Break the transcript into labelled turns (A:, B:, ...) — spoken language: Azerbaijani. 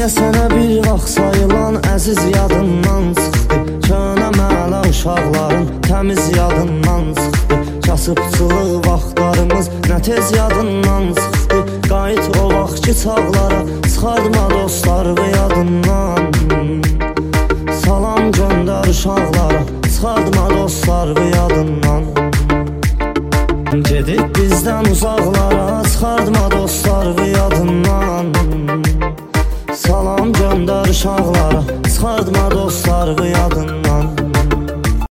A: Niyə sənə bir vaxt sayılan əziz yadından çıxdı? Könə mələ uşaqların təmiz yadından çıxdı. Kasıbçılıq vaxtlarımız nə tez yadından çıxdı. Qayıt o vaxt ki çağlara, çıxardma dostlarını yadından. Salam göndər uşaqlara, çıxardma dostlarını yadından. Gedib bizdən uzaqlara,